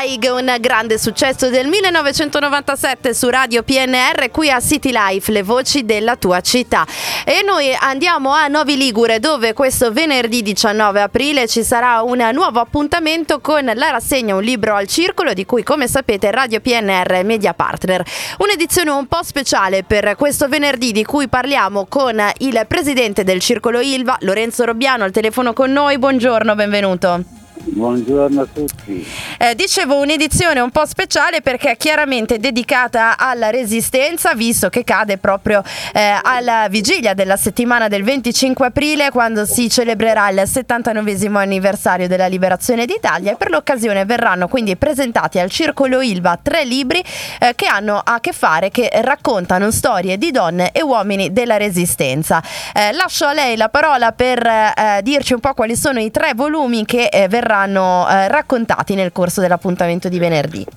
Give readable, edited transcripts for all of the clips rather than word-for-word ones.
Zweig, un grande successo del 1997 su Radio PNR, qui a City Life, le voci della tua città. E noi andiamo a Novi Ligure, dove questo venerdì 19 aprile ci sarà un nuovo appuntamento con la rassegna Un libro al circolo, di cui, come sapete, Radio PNR è media partner. Un'edizione un po' speciale per questo venerdì, di cui parliamo con il presidente del Circolo Ilva, Lorenzo Robbiano, al telefono con noi. Buongiorno, benvenuto. Buongiorno a tutti. Dicevo, un'edizione un po' speciale perché è chiaramente dedicata alla Resistenza, visto che cade proprio alla vigilia della settimana del 25 aprile, quando si celebrerà il 79esimo anniversario della liberazione d'Italia, e per l'occasione verranno quindi presentati al Circolo Ilva 3 libri che hanno a che fare, che raccontano storie di donne e uomini della Resistenza. Lascio a lei la parola per dirci un po' quali sono i 3 volumi che verranno raccontati nel corso dell'appuntamento di venerdì.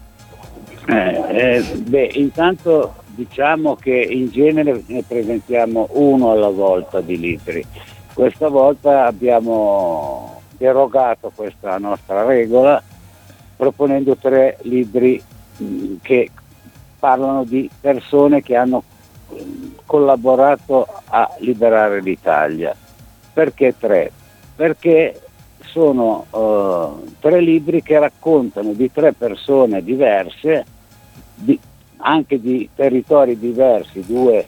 Intanto diciamo che in genere ne presentiamo uno alla volta di libri. Questa volta abbiamo derogato questa nostra regola proponendo 3 libri che parlano di persone che hanno collaborato a liberare l'Italia. Perché 3? Perché sono 3 libri che raccontano di 3 persone diverse, anche di territori diversi. 2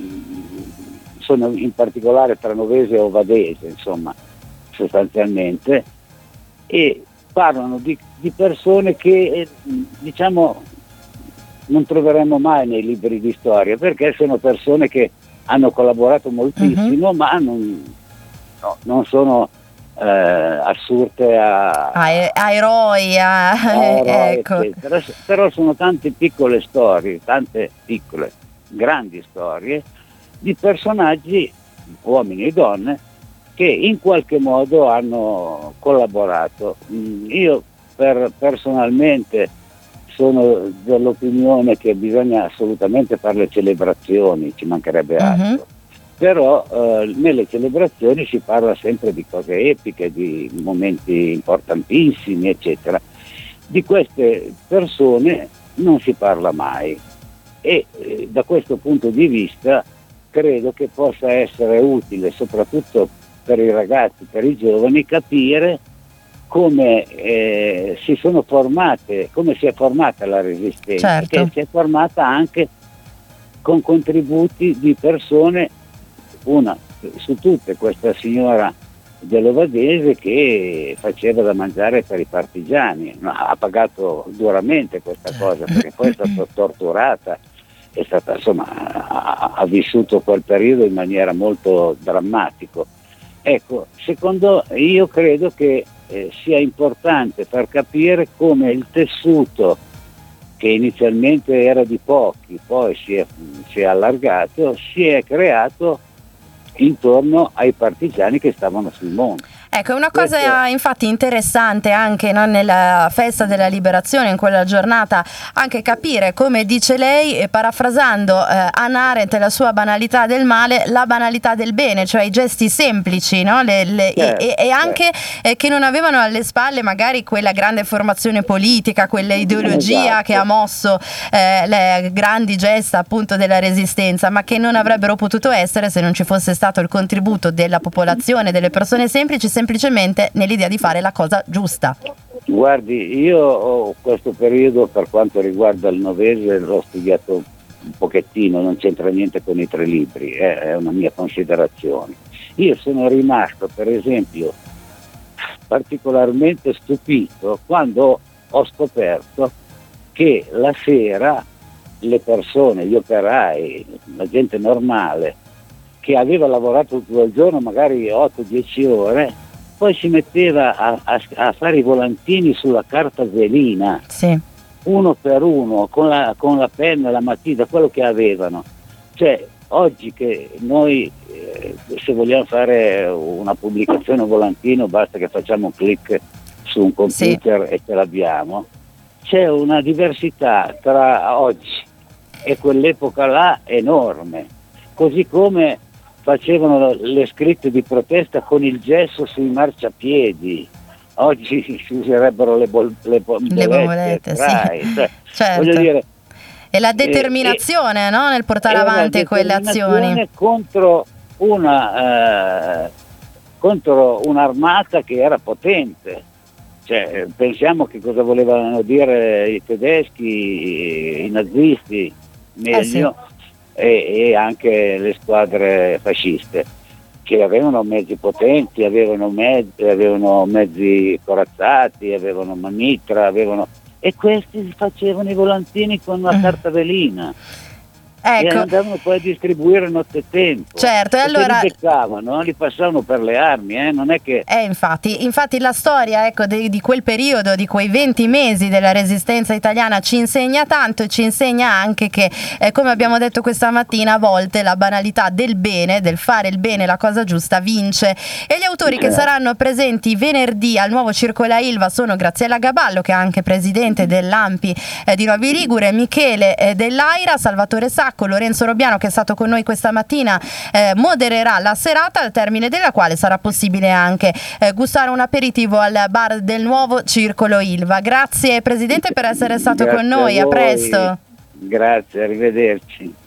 sono in particolare tranovese e ovadese, insomma, sostanzialmente, e parlano di persone che diciamo non troveremo mai nei libri di storia, perché sono persone che hanno collaborato moltissimo, ma non sono assurte a eroi, ecco. Però sono tante piccole storie, tante piccole, grandi storie di personaggi, uomini e donne, che in qualche modo hanno collaborato. Io personalmente sono dell'opinione che bisogna assolutamente fare le celebrazioni, ci mancherebbe altro. Però nelle celebrazioni si parla sempre di cose epiche, di momenti importantissimi, eccetera. Di queste persone non si parla mai, e da questo punto di vista credo che possa essere utile, soprattutto per i ragazzi, per i giovani, capire come si sono formate, come si è formata la Resistenza, certo, che si è formata anche con contributi di persone. Una su tutte, questa signora dell'Ovadese, che faceva da mangiare per i partigiani, ha pagato duramente questa cosa, perché poi è stata torturata, è stata, insomma, ha vissuto quel periodo in maniera molto drammatico. Ecco, io credo che sia importante far capire come il tessuto, che inizialmente era di pochi, poi si è allargato, si è creato intorno ai partigiani che stavano sul mondo. Ecco, è una cosa infatti interessante anche, no, nella festa della liberazione, in quella giornata, anche capire, come dice lei, parafrasando Hannah Arendt, la sua banalità del male, la banalità del bene, cioè i gesti semplici, no? E anche che non avevano alle spalle magari quella grande formazione politica, quella ideologia che ha mosso le grandi gesta appunto della Resistenza, ma che non avrebbero potuto essere se non ci fosse stato il contributo della popolazione, delle persone semplici, semplicemente nell'idea di fare la cosa giusta. Guardi, io ho questo periodo, per quanto riguarda il Novese, l'ho studiato un pochettino, non c'entra niente con i 3 libri, è una mia considerazione. Io sono rimasto, per esempio, particolarmente stupito quando ho scoperto che la sera le persone, gli operai, la gente normale, che aveva lavorato tutto il giorno, magari 8-10 ore, poi si metteva a fare i volantini sulla carta velina, sì, uno per uno, con la penna, la matita, quello che avevano. Cioè, oggi che noi, se vogliamo fare una pubblicazione, un volantino, basta che facciamo un click su un computer, sì, e ce l'abbiamo. C'è una diversità tra oggi e quell'epoca là enorme, così come facevano le scritte di protesta con il gesso sui marciapiedi. oggi si userebbero le bombolette, sì. cioè, Certo. voglio dire, e la determinazione, no? Nel portare avanti quelle azioni. Contro un'armata che era potente. Cioè, pensiamo che cosa volevano dire i tedeschi, i nazisti, meglio, e anche le squadre fasciste, che avevano mezzi potenti, avevano mezzi corazzati, avevano mitra, e questi facevano i volantini con una carta velina. E andavano poi a distribuire nottetempo. Certo, e allora li beccavano, li passavano per le armi, non è che... Infatti la storia, ecco, di quel periodo, di quei 20 mesi della resistenza italiana ci insegna tanto, e ci insegna anche che, come abbiamo detto questa mattina, a volte la banalità del bene, del fare il bene, la cosa giusta, vince. E gli autori che saranno presenti venerdì al nuovo Circolo Ilva sono Graziella Gaballo, che è anche presidente dell'ANPI di Novi Ligure, Michele dell'Aira, Salvatore Sacco, Lorenzo Robiano, che è stato con noi questa mattina, modererà la serata, al termine della quale sarà possibile anche gustare un aperitivo al bar del nuovo Circolo Ilva. Grazie Presidente per essere stato con noi, a presto. Grazie, arrivederci.